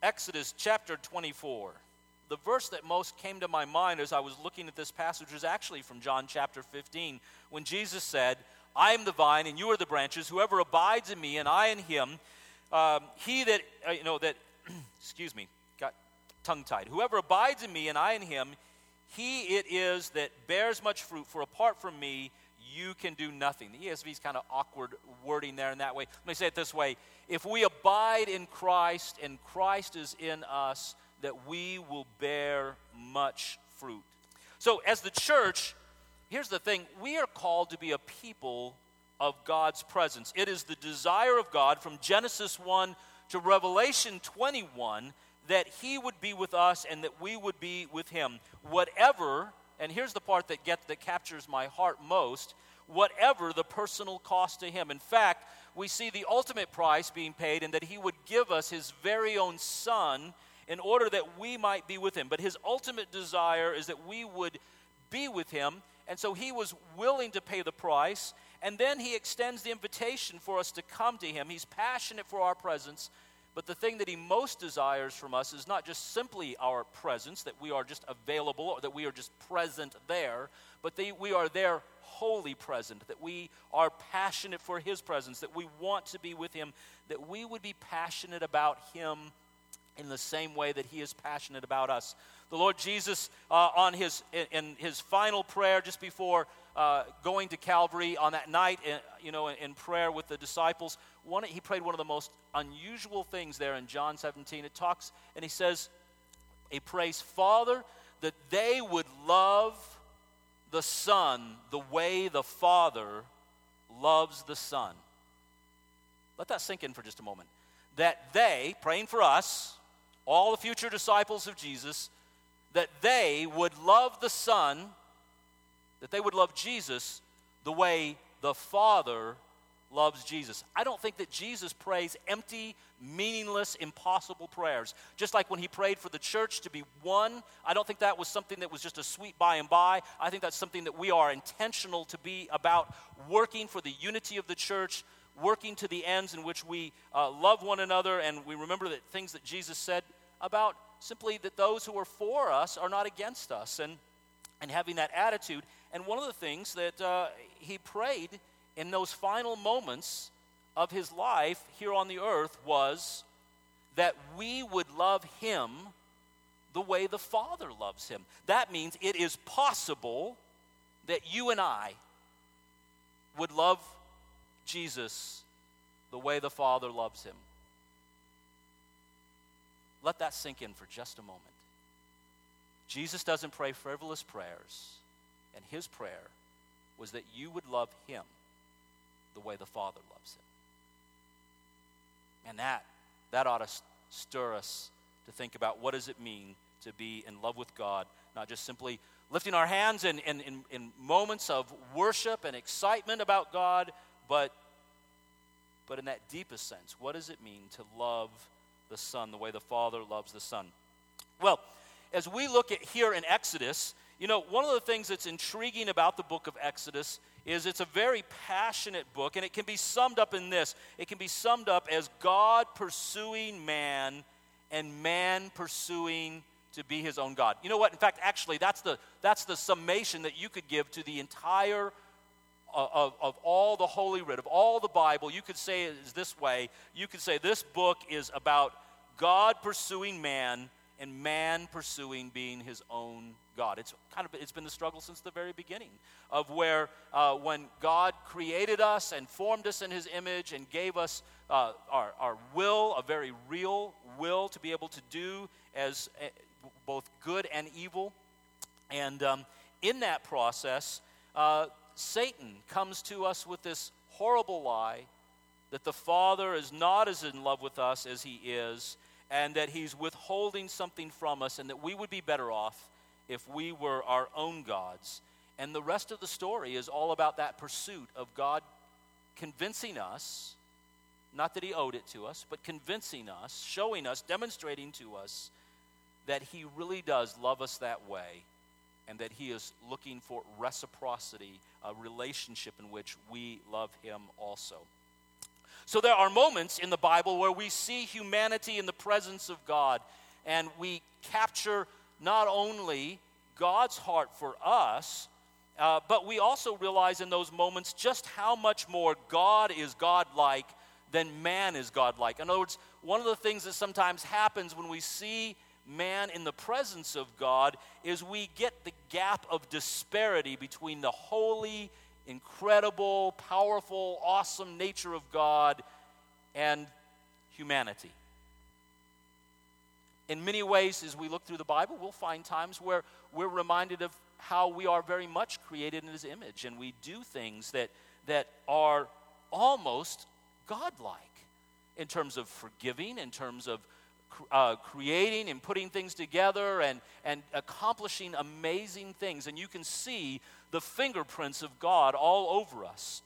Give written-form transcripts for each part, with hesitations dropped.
Exodus chapter 24. The verse that most came to my mind as I was looking at this passage was actually from John chapter 15, when Jesus said, I am the vine and you are the branches. Whoever abides in me and I in him, he that, excuse me, got tongue-tied. Whoever abides in me and I in him, he it is that bears much fruit, for apart from me, you can do nothing. The ESV is kind of awkward wording there in that way. Let me say it this way. If we abide in Christ and Christ is in us, that we will bear much fruit. So as the church, here's the thing. We are called to be a people of God's presence. It is the desire of God from Genesis 1 to Revelation 21 that he would be with us and that we would be with him. Whatever, and here's the part that captures my heart most, whatever the personal cost to him. In fact, we see the ultimate price being paid and that he would give us his very own son in order that we might be with him. But his ultimate desire is that we would be with him, and so he was willing to pay the price, and then he extends the invitation for us to come to him. He's passionate for our presence, but the thing that he most desires from us is not just simply our presence, that we are just available or that we are just present there, but we are there wholly present, that we are passionate for his presence, that we want to be with him, that we would be passionate about him in the same way that he is passionate about us. The Lord Jesus, in his final prayer just before going to Calvary on that night, in prayer with the disciples, he prayed one of the most unusual things there in John 17. It talks, and he prays, Father, that they would love the Son the way the Father loves the Son. Let that sink in for just a moment. That they, praying for us, all the future disciples of Jesus, that they would love the Son, that they would love Jesus the way the Father loves Jesus. I don't think that Jesus prays empty, meaningless, impossible prayers. Just like when he prayed for the church to be one, I don't think that was something that was just a sweet by and by. I think that's something that we are intentional to be about, working for the unity of the church, working to the ends in which we love one another, and we remember that things that Jesus said about simply that those who are for us are not against us, and having that attitude. And one of the things that he prayed in those final moments of his life here on the earth was that we would love him the way the Father loves him. That means it is possible that you and I would love Jesus the way the Father loves him. Let that sink in for just a moment. Jesus doesn't pray frivolous prayers, and his prayer was that you would love him the way the Father loves him. And that ought to stir us to think about what does it mean to be in love with God, not just simply lifting our hands in moments of worship and excitement about God, but in that deepest sense, what does it mean to love the Son the way the Father loves the Son? Well, as we look at here in Exodus, one of the things that's intriguing about the book of Exodus is it's a very passionate book, and it can be summed up in this. It can be summed up as God pursuing man and man pursuing to be his own God. You know what? In fact, actually, that's the summation that you could give to the entire of all the Holy Writ, of all the Bible. You could say it is this way. You could say this book is about God pursuing man and man pursuing being his own God. It's been the struggle since the very beginning of where when God created us and formed us in his image and gave us our will, a very real will to be able to do as both good and evil. And in that process, Satan comes to us with this horrible lie that the Father is not as in love with us as he is, and that he's withholding something from us, and that we would be better off if we were our own gods. And the rest of the story is all about that pursuit of God convincing us, not that he owed it to us, but convincing us, showing us, demonstrating to us that he really does love us that way, and that he is looking for reciprocity, a relationship in which we love him also. So there are moments in the Bible where we see humanity in the presence of God, and we capture not only God's heart for us, but we also realize in those moments just how much more God is God-like than man is God-like. In other words, one of the things that sometimes happens when we see man in the presence of God is we get the gap of disparity between the holy, incredible, powerful, awesome nature of God and humanity. In many ways, as we look through the Bible, we'll find times where we're reminded of how we are very much created in His image, and we do things that are almost godlike in terms of forgiving, in terms of creating and putting things together and accomplishing amazing things. And you can see the fingerprints of God all over us.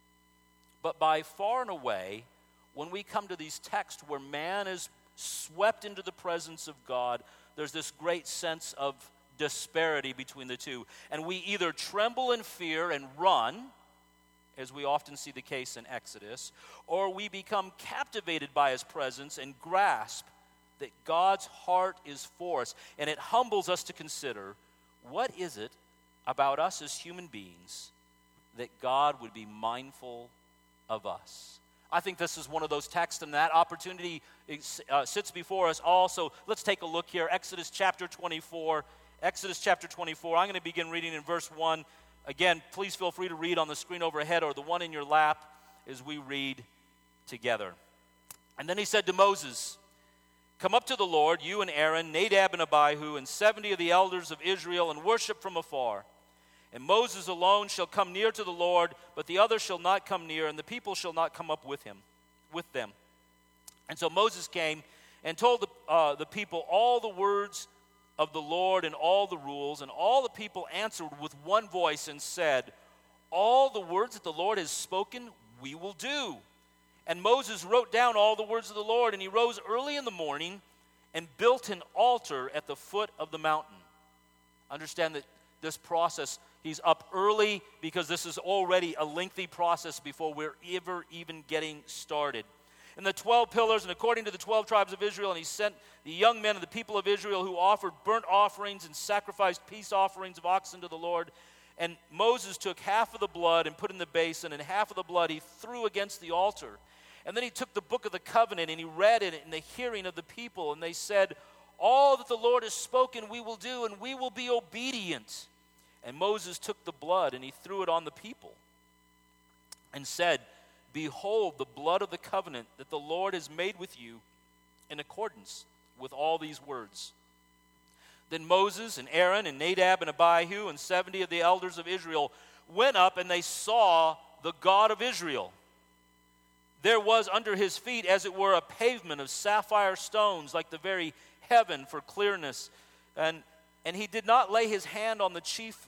But by far and away, when we come to these texts where man is swept into the presence of God, there's this great sense of disparity between the two. And we either tremble in fear and run, as we often see the case in Exodus, or we become captivated by His presence and grasp that God's heart is for us. And it humbles us to consider, what is it about us as human beings that God would be mindful of us? I think this is one of those texts, and that opportunity sits before us all. So let's take a look here. Exodus chapter 24. Exodus chapter 24. I'm going to begin reading in verse 1. Again, please feel free to read on the screen overhead or the one in your lap as we read together. And then he said to Moses, "Come up to the Lord, you and Aaron, Nadab and Abihu, and 70 of the elders of Israel, and worship from afar. And Moses alone shall come near to the Lord, but the others shall not come near, and the people shall not come up with them." And so Moses came and told the people all the words of the Lord and all the rules, and all the people answered with one voice and said, "All the words that the Lord has spoken, we will do." And Moses wrote down all the words of the Lord, and he rose early in the morning and built an altar at the foot of the mountain. Understand that this process, he's up early because this is already a lengthy process before we're ever even getting started. And the 12 pillars, and according to the 12 tribes of Israel, and he sent the young men of the people of Israel who offered burnt offerings and sacrificed peace offerings of oxen to the Lord. And Moses took half of the blood and put in the basin, and half of the blood he threw against the altar. And then he took the book of the covenant and he read it in the hearing of the people. And they said, "All that the Lord has spoken we will do, and we will be obedient." And Moses took the blood and he threw it on the people and said, "Behold the blood of the covenant that the Lord has made with you in accordance with all these words." Then Moses and Aaron and Nadab and Abihu and 70 of the elders of Israel went up, and they saw the God of Israel. There was under his feet, as it were, a pavement of sapphire stones, like the very heaven for clearness. And he did not lay his hand on the chief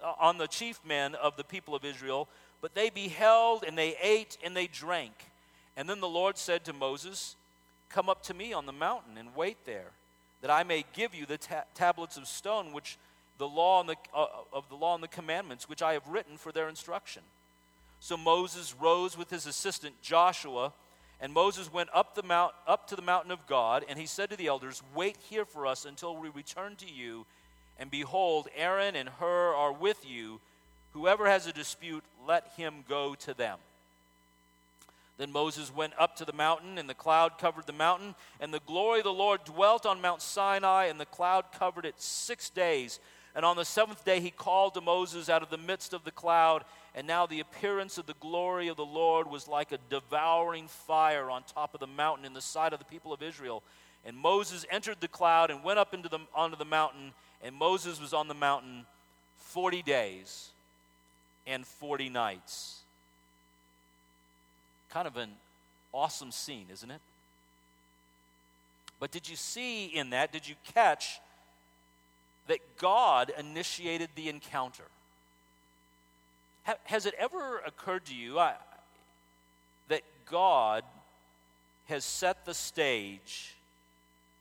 men of the people of Israel, but they beheld, and they ate, and they drank. And then the Lord said to Moses, "Come up to me on the mountain and wait there, that I may give you the tablets of stone, which the law and the commandments, which I have written for their instruction." So Moses rose with his assistant Joshua, and Moses went up to the mountain of God, and he said to the elders, "Wait here for us until we return to you. And behold, Aaron and Hur are with you. Whoever has a dispute, let him go to them." Then Moses went up to the mountain, and the cloud covered the mountain, and the glory of the Lord dwelt on Mount Sinai, and the cloud covered it 6 days. And on the 7th day he called to Moses out of the midst of the cloud, and now the appearance of the glory of the Lord was like a devouring fire on top of the mountain in the sight of the people of Israel. And Moses entered the cloud and went up onto the mountain, and Moses was on the mountain 40 days and 40 nights. Kind of an awesome scene, isn't it? But did you see in that, did you catch that God initiated the encounter? Has it ever occurred to you that God has set the stage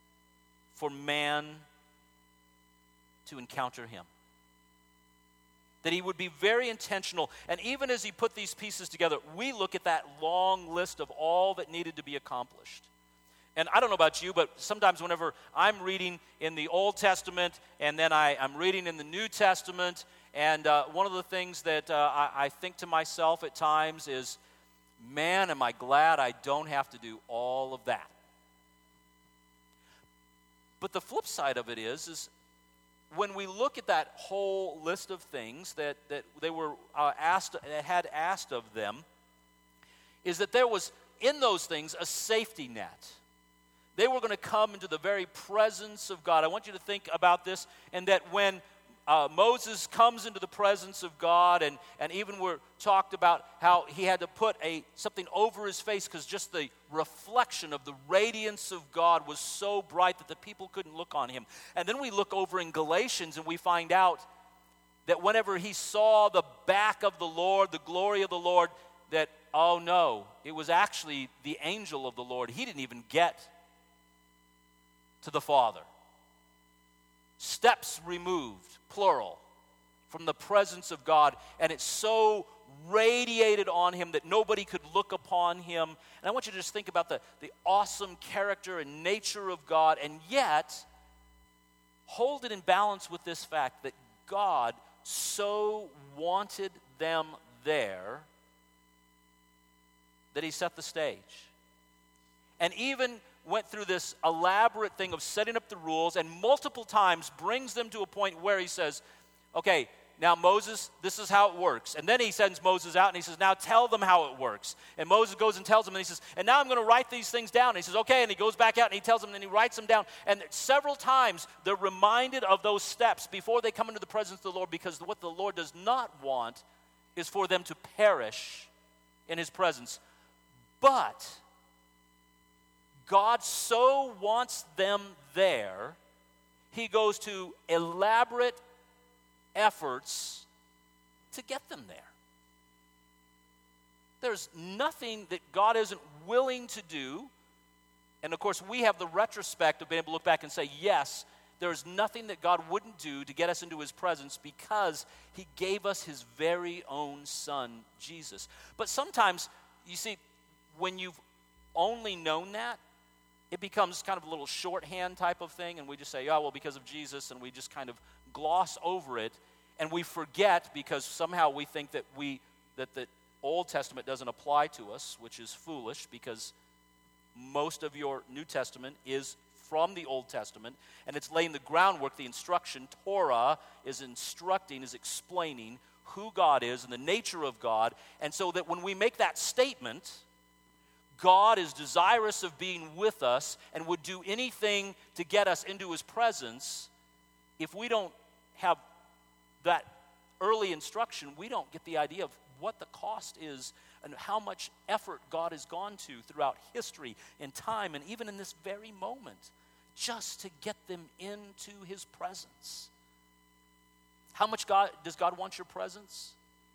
for man to encounter him? That he would be very intentional. And even as he put these pieces together, we look at that long list of all that needed to be accomplished. And I don't know about you, but sometimes whenever I'm reading in the Old Testament and then I'm reading in the New Testament, and one of the things that I think to myself at times is, man, am I glad I don't have to do all of that. But the flip side of it is when we look at that whole list of things that they were had asked of them, is that there was in those things a safety net. They were going to come into the very presence of God. I want you to think about this, and that when Moses comes into the presence of God, and even we're talked about how he had to put something over his face because just the reflection of the radiance of God was so bright that the people couldn't look on him. And then we look over in Galatians and we find out that whenever he saw the back of the Lord, the glory of the Lord, that, oh no, it was actually the angel of the Lord. He didn't even get to the Father. Steps removed, plural, from the presence of God, and it so radiated on him that nobody could look upon him. And I want you to just think about the awesome character and nature of God, and yet hold it in balance with this fact that God so wanted them there that he set the stage. And even went through this elaborate thing of setting up the rules, and multiple times brings them to a point where he says, okay, now Moses, this is how it works. And then he sends Moses out and he says, now tell them how it works. And Moses goes and tells them, and he says, and now I'm going to write these things down. And he says, okay, and he goes back out and he tells them, and he writes them down. And several times they're reminded of those steps before they come into the presence of the Lord, because what the Lord does not want is for them to perish in his presence. But God so wants them there, he goes to elaborate efforts to get them there. There's nothing that God isn't willing to do. And of course, we have the retrospect of being able to look back and say, yes, there's nothing that God wouldn't do to get us into his presence, because he gave us his very own son, Jesus. But sometimes, you see, when you've only known that, it becomes kind of a little shorthand type of thing, and we just say, oh, well, because of Jesus, and we just kind of gloss over it, and we forget because somehow we think that the Old Testament doesn't apply to us, which is foolish, because most of your New Testament is from the Old Testament, and it's laying the groundwork, the instruction. Torah is instructing, is explaining who God is and the nature of God, and so that when we make that statement, God is desirous of being with us and would do anything to get us into his presence. If we don't have that early instruction, we don't get the idea of what the cost is and how much effort God has gone to throughout history and time and even in this very moment just to get them into his presence. How much does God want your presence?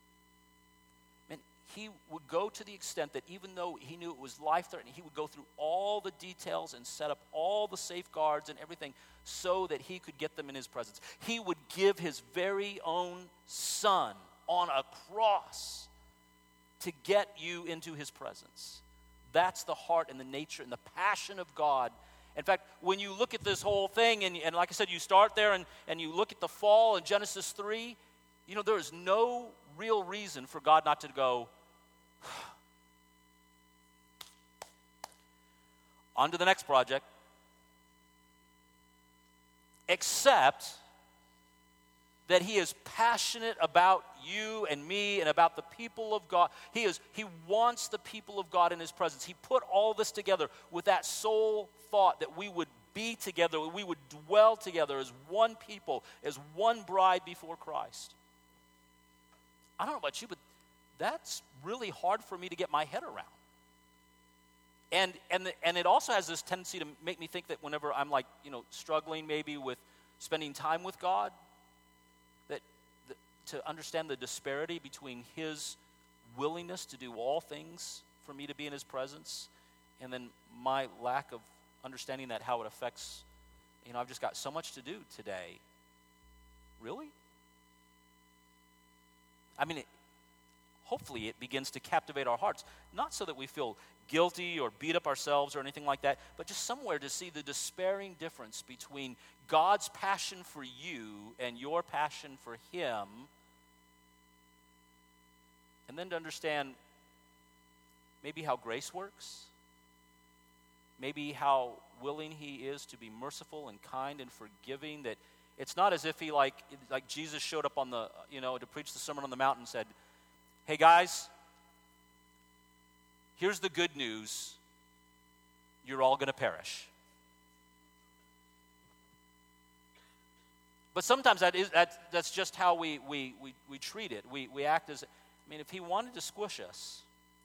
He would go to the extent that even though he knew it was life-threatening, he would go through all the details and set up all the safeguards and everything so that he could get them in his presence. He would give his very own son on a cross to get you into his presence. That's the heart and the nature and the passion of God. In fact, when you look at this whole thing, and like I said, you start there and you look at the fall in Genesis 3, you know, there is no real reason for God not to go, on to the next project, except that he is passionate about you and me and about the people of God. He wants the people of God in his presence. He put all this together with that sole thought that we would be together, we would dwell together as one people, as one bride before Christ. I don't know about you, but that's really hard for me to get my head around. And it also has this tendency to make me think that whenever I'm struggling maybe with spending time with God, that to understand the disparity between his willingness to do all things for me to be in his presence, and then my lack of understanding that how it affects, I've just got so much to do today. Really? hopefully it begins to captivate our hearts, not so that we feel guilty or beat up ourselves or anything like that, but just somewhere to see the despairing difference between God's passion for you and your passion for Him, and then to understand maybe how grace works, maybe how willing He is to be merciful and kind and forgiving, that it's not as if He, like Jesus showed up on the, to preach the Sermon on the Mount and said, hey guys, here's the good news. You're all going to perish. But sometimes that's just how we treat it. We act as, if He wanted to squish us,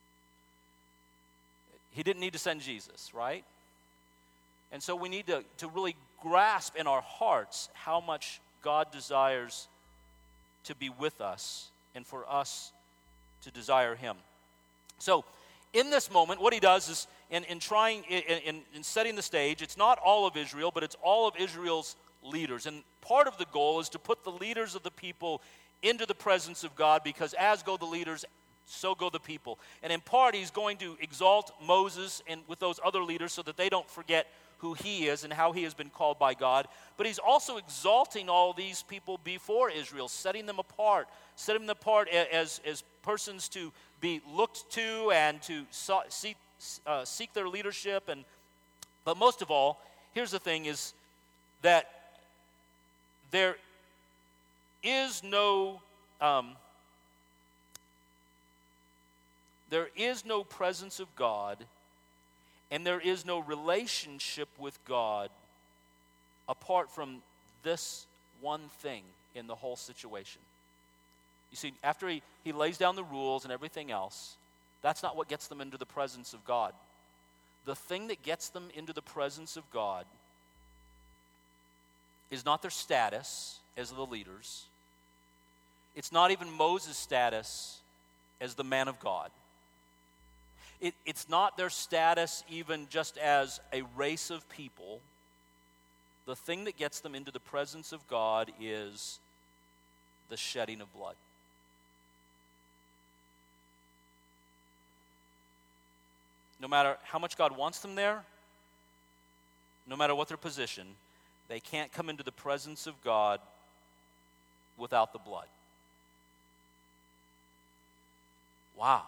He didn't need to send Jesus, right? And so we need to really grasp in our hearts how much God desires to be with us and for us to desire Him. So in this moment, what He does is, in setting the stage, it's not all of Israel, but it's all of Israel's leaders. And part of the goal is to put the leaders of the people into the presence of God, because as go the leaders, so go the people. And in part, He's going to exalt Moses and with those other leaders so that they don't forget who he is and how he has been called by God. But He's also exalting all these people before Israel, setting them apart as persons to be looked to and to seek their leadership. But most of all, here's the thing, is that there is no presence of God, and there is no relationship with God apart from this one thing in the whole situation. You see, after he lays down the rules and everything else, that's not what gets them into the presence of God. The thing that gets them into the presence of God is not their status as the leaders. It's not even Moses' status as the man of God. It's not their status even just as a race of people. The thing that gets them into the presence of God is the shedding of blood. No matter how much God wants them there, no matter what their position, they can't come into the presence of God without the blood. Wow.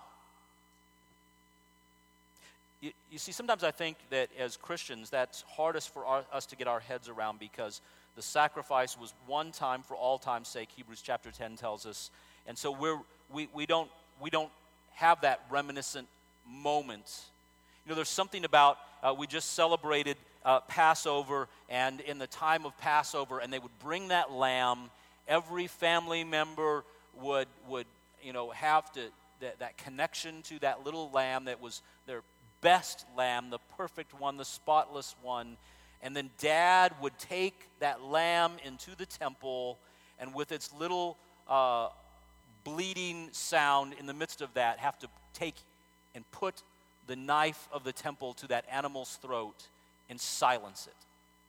You see, sometimes I think that as Christians, that's hardest for us to get our heads around, because the sacrifice was one time for all time's sake, Hebrews chapter 10 tells us. And so we don't have that reminiscent moment. There's something about, we just celebrated Passover, and in the time of Passover, and they would bring that lamb. Every family member would have to that connection to that little lamb that was their best lamb, the perfect one, the spotless one. And then Dad would take that lamb into the temple, and with its little bleeding sound in the midst of that, have to take and put the knife of the temple to that animal's throat and silence it.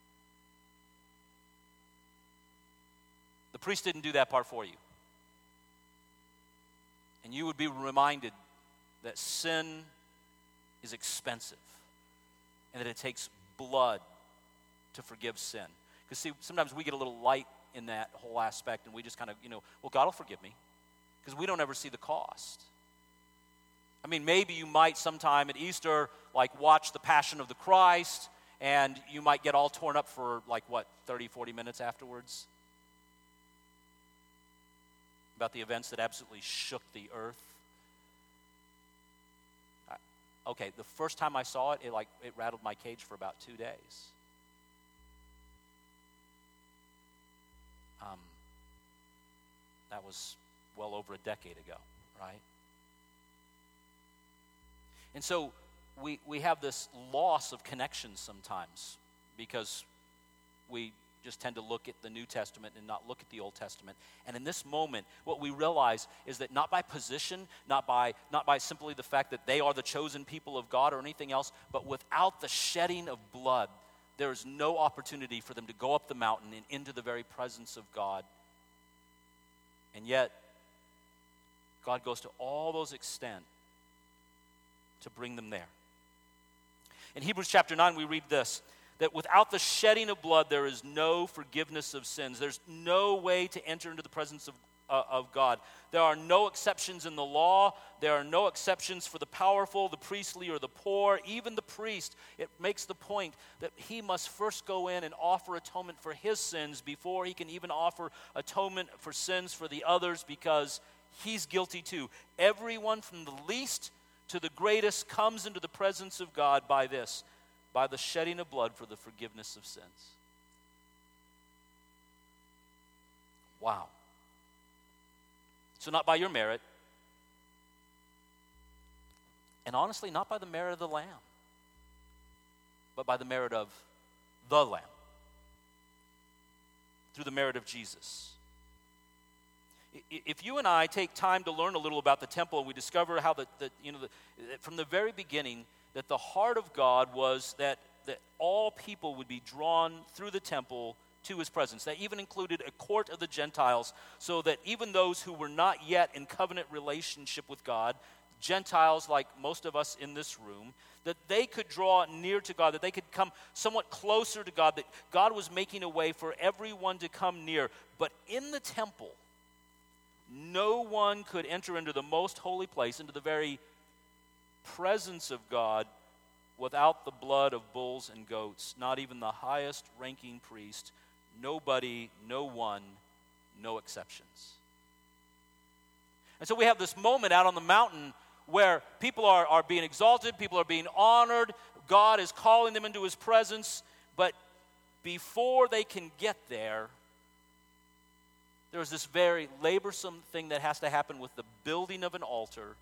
The priest didn't do that part for you. And you would be reminded that sin is expensive, and that it takes blood to forgive sin. Because see, sometimes we get a little light in that whole aspect, and we just kind of, well, God will forgive me, because we don't ever see the cost. Maybe you might sometime at Easter, watch the Passion of the Christ, and you might get all torn up for 30, 40 minutes afterwards about the events that absolutely shook the earth. Okay, the first time I saw it, it rattled my cage for about 2 days. That was well over a decade ago, right? And so we have this loss of connection sometimes, because we just tend to look at the New Testament and not look at the Old Testament. And in this moment, what we realize is that not by position, not by simply the fact that they are the chosen people of God or anything else, but without the shedding of blood, there is no opportunity for them to go up the mountain and into the very presence of God. And yet, God goes to all those extent to bring them there. In Hebrews chapter 9, we read this, that without the shedding of blood, there is no forgiveness of sins. There's no way to enter into the presence of God. There are no exceptions in the law. There are no exceptions for the powerful, the priestly, or the poor. Even the priest, it makes the point that he must first go in and offer atonement for his sins before he can even offer atonement for sins for the others, because he's guilty too. Everyone from the least to the greatest comes into the presence of God by this, by the shedding of blood for the forgiveness of sins. Wow. So not by your merit, and honestly, not by the merit of the Lamb, but by the merit of the Lamb, through the merit of Jesus. If you and I take time to learn a little about the temple, and we discover how from the very beginning, that the heart of God was that all people would be drawn through the temple to his presence. That even included a court of the Gentiles, so that even those who were not yet in covenant relationship with God, Gentiles like most of us in this room, that they could draw near to God, that they could come somewhat closer to God, that God was making a way for everyone to come near. But in the temple, no one could enter into the most holy place, into the very presence of God, without the blood of bulls and goats. Not even the highest ranking priest. Nobody, no one, no exceptions. And so we have this moment out on the mountain where people are being exalted, people are being honored, God is calling them into his presence, but before they can get there, there's this very laborsome thing that has to happen with the building of an altar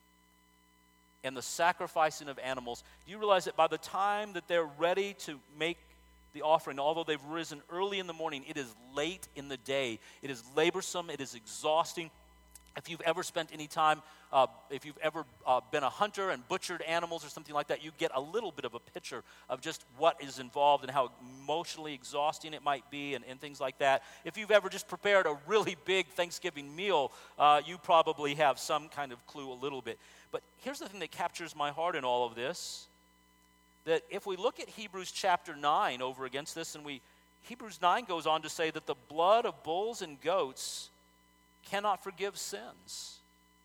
and the sacrificing of animals. Do you realize that by the time that they're ready to make the offering, although they've risen early in the morning, it is late in the day. It is laborsome, it is exhausting. If you've ever spent any time, if you've ever been a hunter and butchered animals or something like that, you get a little bit of a picture of just what is involved and how emotionally exhausting it might be and things like that. If you've ever just prepared a really big Thanksgiving meal, you probably have some kind of clue a little bit. But here's the thing that captures my heart in all of this, that if we look at Hebrews chapter 9 over against this, and Hebrews 9 goes on to say that the blood of bulls and goats cannot forgive sins.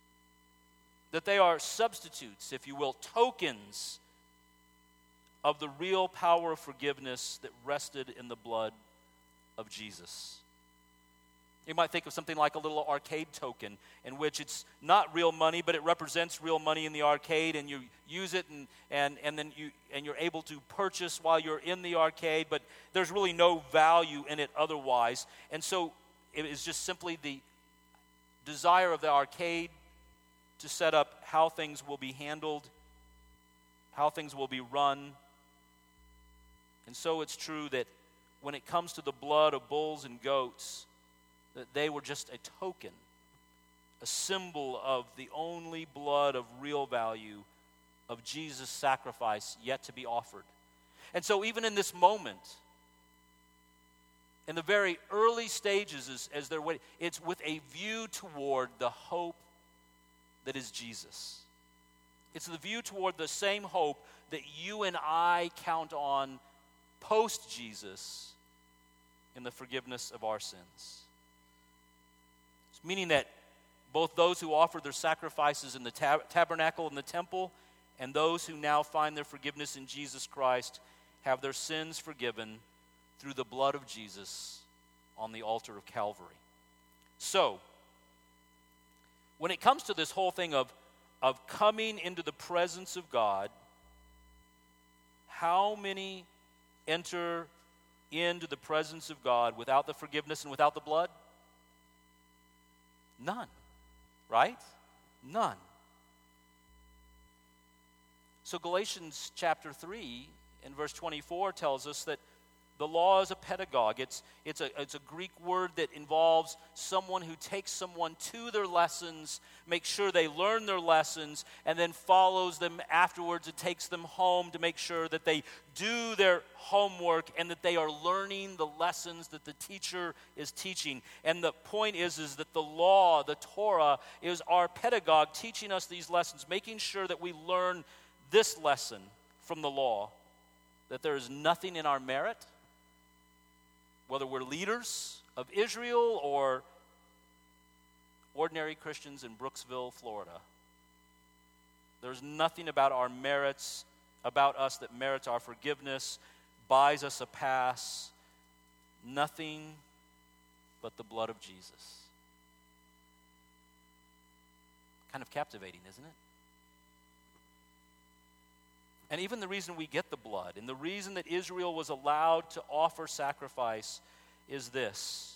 That they are substitutes, if you will, tokens of the real power of forgiveness that rested in the blood of Jesus. You might think of something like a little arcade token in which it's not real money, but it represents real money in the arcade, and you use it and then you're able to purchase while you're in the arcade, but there's really no value in it otherwise. And so it is just simply the desire of the arcade to set up how things will be handled, how things will be run. And so it's true that when it comes to the blood of bulls and goats, that they were just a token, a symbol of the only blood of real value of Jesus' sacrifice yet to be offered. And so even in this moment, in the very early stages as they're waiting, it's with a view toward the hope that is Jesus. It's the view toward the same hope that you and I count on post-Jesus in the forgiveness of our sins. It's meaning that both those who offered their sacrifices in the tabernacle and the temple and those who now find their forgiveness in Jesus Christ have their sins forgiven through the blood of Jesus on the altar of Calvary. So, when it comes to this whole thing of coming into the presence of God, how many enter into the presence of God without the forgiveness and without the blood? None, right? None. So Galatians chapter 3 in verse 24 tells us that The law is a pedagogue. It's a Greek word that involves someone who takes someone to their lessons, makes sure they learn their lessons, and then follows them afterwards and takes them home to make sure that they do their homework and that they are learning the lessons that the teacher is teaching. And the point is that the law, the Torah, is our pedagogue teaching us these lessons, making sure that we learn this lesson from the law, that there is nothing in our merit, whether we're leaders of Israel or ordinary Christians in Brooksville, Florida. There's nothing about our merits, about us that merits our forgiveness, buys us a pass. Nothing but the blood of Jesus. Kind of captivating, isn't it? And even the reason we get the blood, and the reason that Israel was allowed to offer sacrifice is this: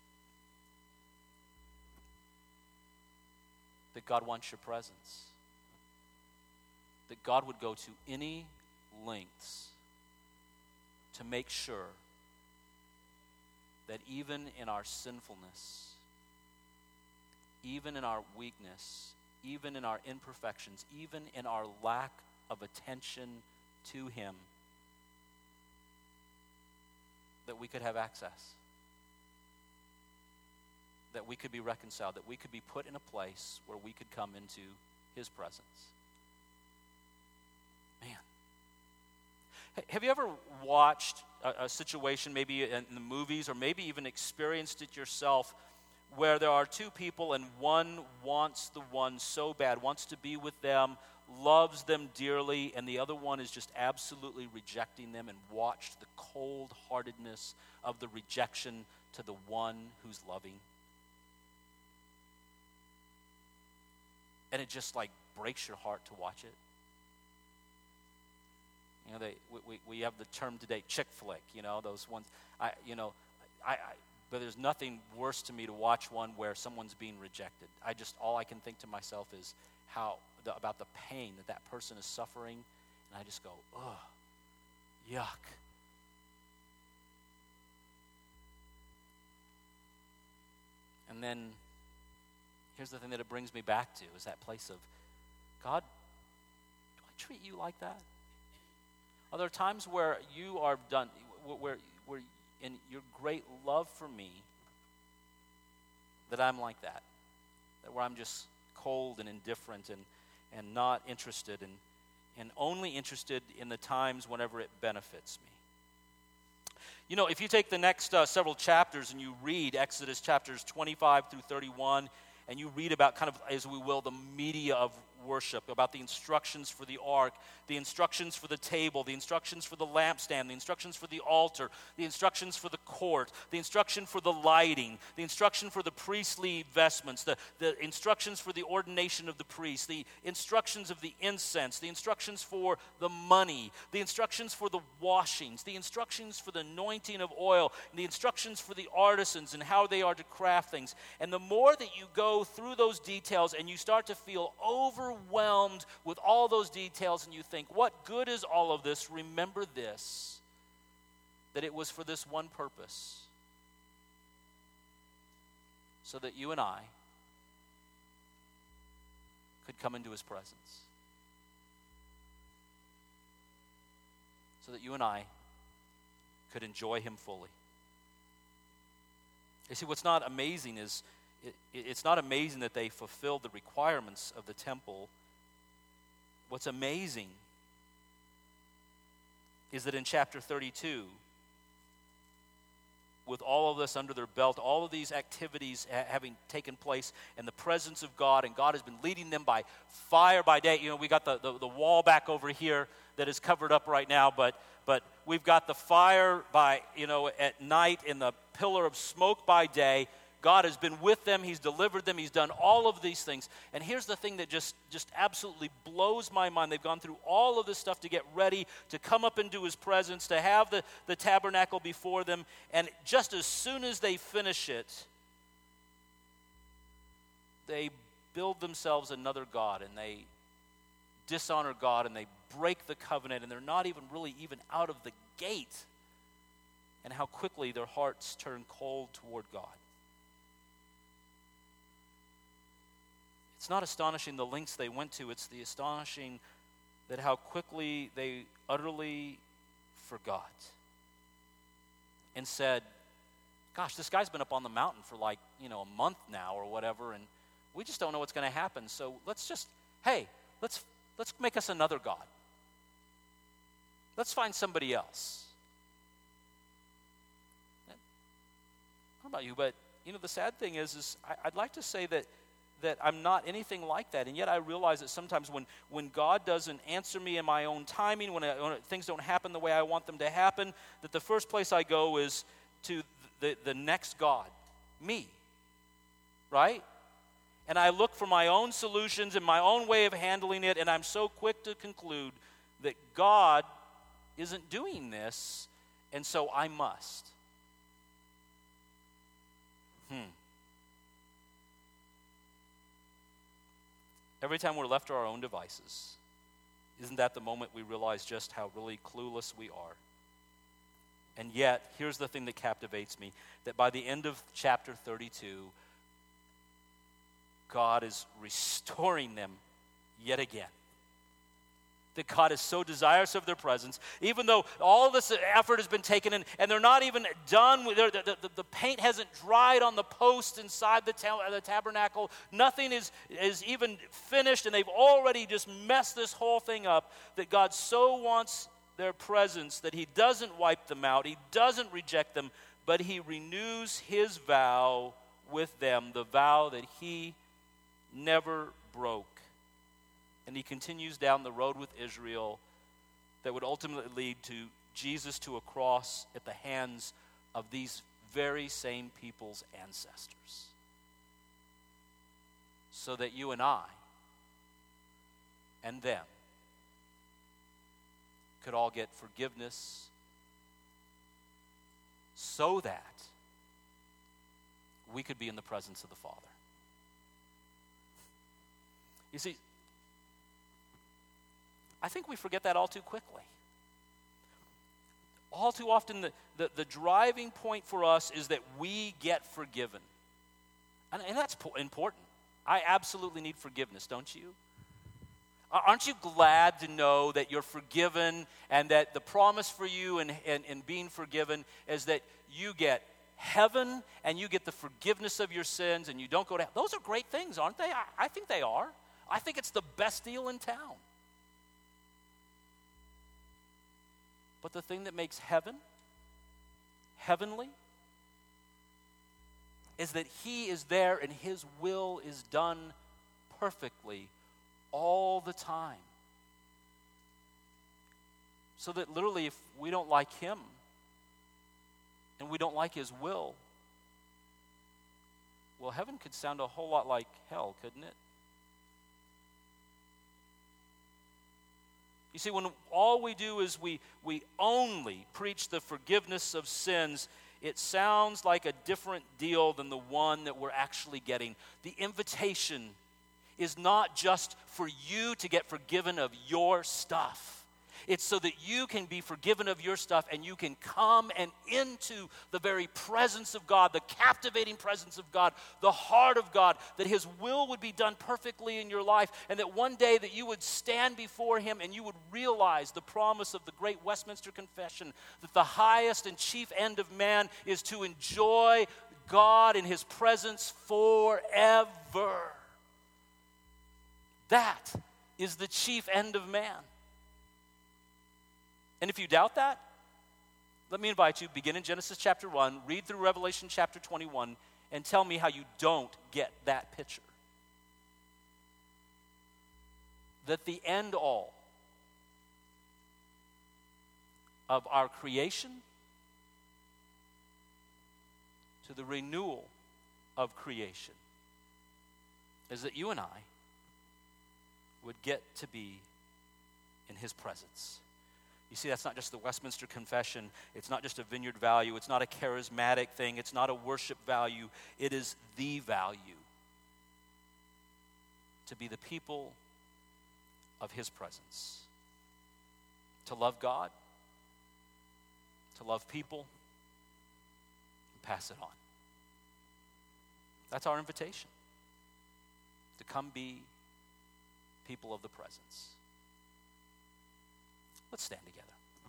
that God wants your presence. That God would go to any lengths to make sure that even in our sinfulness, even in our weakness, even in our imperfections, even in our lack of attention to Him, that we could have access, that we could be reconciled, that we could be put in a place where we could come into His presence. Man. Have you ever watched a situation, maybe in the movies, or maybe even experienced it yourself, where there are two people and one wants the one so bad, wants to be with them, loves them dearly, and the other one is just absolutely rejecting them, and watched the cold-heartedness of the rejection to the one who's loving? And it just like breaks your heart to watch it. You know, we have the term today, chick flick. You know, those ones. But there's nothing worse to me to watch one where someone's being rejected. All I can think to myself is about the pain that person is suffering, and I just go, ugh, yuck. And then here's the thing that it brings me back to, is that place of, God, do I treat you like that? Are there times where you are done, where in your great love for me, that I'm like that where I'm just cold and indifferent and not interested, and only interested in the times whenever it benefits me? You know, if you take the next several chapters and you read Exodus chapters 25 through 31, and you read about, kind of, as we will, the media of worship, about the instructions for the ark, the instructions for the table, the instructions for the lampstand, the instructions for the altar, the instructions for the court, the instruction for the lighting, the instruction for the priestly vestments, the instructions for the ordination of the priest, the instructions of the incense, the instructions for the money, the instructions for the washings, the instructions for the anointing of oil, and the instructions for the artisans and how they are to craft things. And the more that you go through those details and you start to feel overwhelmed with all those details, and you think, what good is all of this? Remember this, that it was for this one purpose, so that you and I could come into His presence, so that you and I could enjoy Him fully. You see, what's not amazing is, it's not amazing that they fulfilled the requirements of the temple. What's amazing is that in chapter 32, with all of this under their belt, all of these activities having taken place in the presence of God, and God has been leading them by fire by day. You know, we got the wall back over here that is covered up right now, but we've got the fire by, at night, and the pillar of smoke by day. God has been with them. He's delivered them. He's done all of these things. And here's the thing that just absolutely blows my mind. They've gone through all of this stuff to get ready to come up into His presence, to have the tabernacle before them. And just as soon as they finish it, they build themselves another god, and they dishonor God, and they break the covenant, and they're not even out of the gate and how quickly their hearts turn cold toward God. It's not astonishing the lengths they went to. It's the astonishing that how quickly they utterly forgot and said, gosh, this guy's been up on the mountain for a month now or whatever, and we just don't know what's going to happen. So let's make us another god. Let's find somebody else. I don't know about you, but the sad thing is I'd like to say that I'm not anything like that. And yet I realize that sometimes when God doesn't answer me in my own timing, when things don't happen the way I want them to happen, that the first place I go is to the next God, me, right? And I look for my own solutions and my own way of handling it, and I'm so quick to conclude that God isn't doing this, and so I must. Every time we're left to our own devices, isn't that the moment we realize just how really clueless we are? And yet, here's the thing that captivates me, that by the end of chapter 32, God is restoring them yet again. That God is so desirous of their presence, even though all this effort has been taken in, and they're not even done, the paint hasn't dried on the post inside the tabernacle, nothing is even finished, and they've already just messed this whole thing up, that God so wants their presence that he doesn't wipe them out, he doesn't reject them, but he renews his vow with them, the vow that he never broke. And he continues down the road with Israel that would ultimately lead to Jesus to a cross at the hands of these very same people's ancestors. So that you and I and them could all get forgiveness, so that we could be in the presence of the Father. You see, I think we forget that all too quickly. All too often, the driving point for us is that we get forgiven. And that's important. I absolutely need forgiveness, don't you? Aren't you glad to know that you're forgiven and that the promise for you in being forgiven is that you get heaven and you get the forgiveness of your sins and you don't go to hell? Those are great things, aren't they? I think they are. I think it's the best deal in town. But the thing that makes heaven heavenly is that he is there and his will is done perfectly all the time. So that literally if we don't like him and we don't like his will, well, heaven could sound a whole lot like hell, couldn't it? You see, when all we do is we only preach the forgiveness of sins, it sounds like a different deal than the one that we're actually getting. The invitation is not just for you to get forgiven of your stuff. It's so that you can be forgiven of your stuff and you can come and into the very presence of God, the captivating presence of God, the heart of God, that his will would be done perfectly in your life, and that one day that you would stand before him and you would realize the promise of the great Westminster Confession, that the highest and chief end of man is to enjoy God in his presence forever. That is the chief end of man. And if you doubt that, let me invite you, begin in Genesis chapter 1, read through Revelation chapter 21, and tell me how you don't get that picture. That the end all of our creation to the renewal of creation is that you and I would get to be in his presence. You see, that's not just the Westminster Confession. It's not just a vineyard value. It's not a charismatic thing. It's not a worship value. It is the value to be the people of his presence. To love God, to love people, pass it on. That's our invitation, to come be people of the presence. Let's stand together.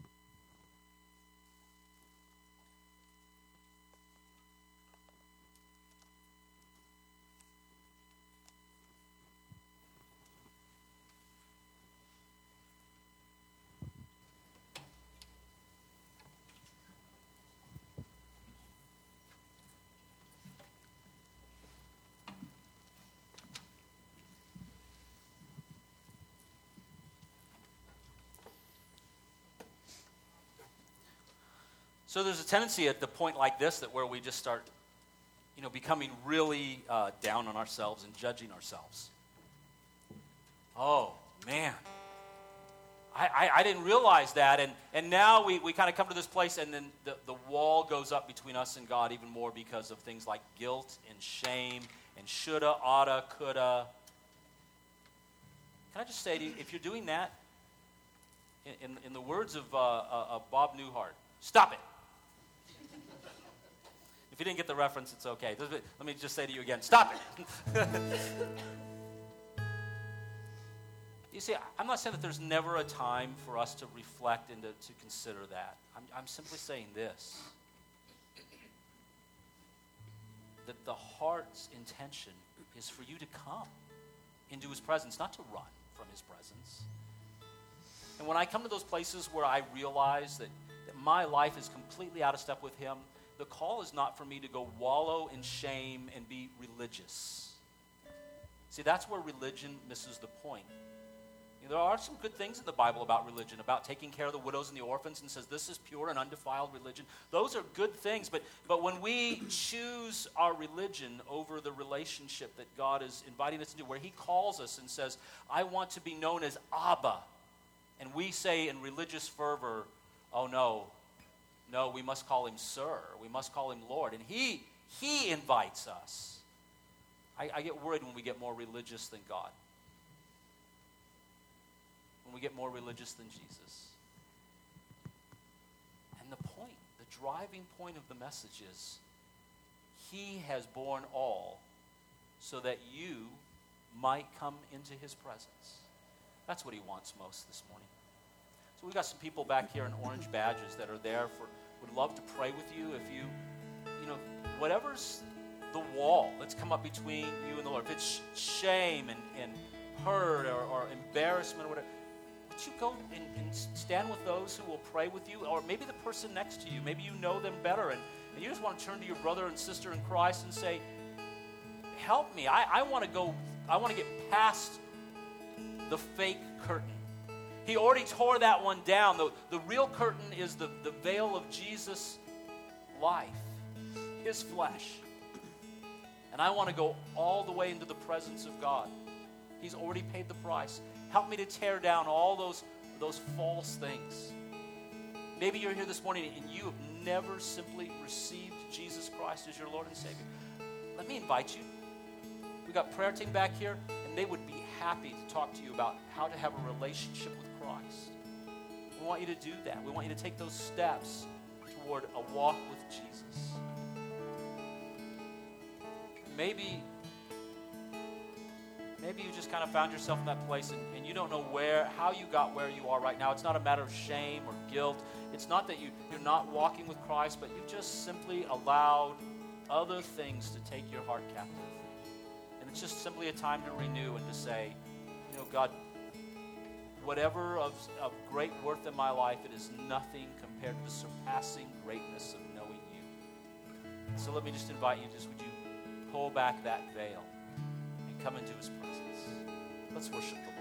So there's a tendency at the point like this that where we just start, becoming really down on ourselves and judging ourselves. Oh, man. I didn't realize that. And now we kind of come to this place, and then the wall goes up between us and God even more because of things like guilt and shame and shoulda, oughta, coulda. Can I just say to you, if you're doing that, in the words of Bob Newhart, stop it. If you didn't get the reference, it's okay. Let me just say to you again, stop it. You see, I'm not saying that there's never a time for us to reflect and to consider that. I'm simply saying this, that the heart's intention is for you to come into his presence, not to run from his presence. And when I come to those places where I realize that my life is completely out of step with him, the call is not for me to go wallow in shame and be religious. See, that's where religion misses the point. There are some good things in the Bible about religion, about taking care of the widows and the orphans, and says this is pure and undefiled religion. Those are good things, but when we choose our religion over the relationship that God is inviting us into, where he calls us and says, I want to be known as Abba, and we say in religious fervor, oh no, we must call him Sir. We must call him Lord. And he invites us. I get worried when we get more religious than God. When we get more religious than Jesus. And the driving point of the message is, he has borne all so that you might come into his presence. That's what he wants most this morning. So we've got some people back here in orange badges that are there would love to pray with you. If you whatever's the wall that's come up between you and the Lord, if it's shame and hurt or embarrassment or whatever, would you go and stand with those who will pray with you? Or maybe the person next to you, maybe you know them better, and you just want to turn to your brother and sister in Christ and say, help me. I want to get past the fake curtain. He already tore that one down. The real curtain is the veil of Jesus' life, his flesh. And I want to go all the way into the presence of God. He's already paid the price. Help me to tear down all those false things. Maybe you're here this morning and you have never simply received Jesus Christ as your Lord and Savior. Let me invite you. We've got prayer team back here, and they would be happy to talk to you about how to have a relationship with Christ. We want you to do that. We want you to take those steps toward a walk with Jesus. Maybe you just kind of found yourself in that place and you don't know how you got where you are right now. It's not a matter of shame or guilt. It's not that you're not walking with Christ, but you've just simply allowed other things to take your heart captive. And it's just simply a time to renew and to say, God, whatever of great worth in my life, it is nothing compared to the surpassing greatness of knowing you. So let me just invite you, would you pull back that veil and come into his presence. Let's worship the Lord.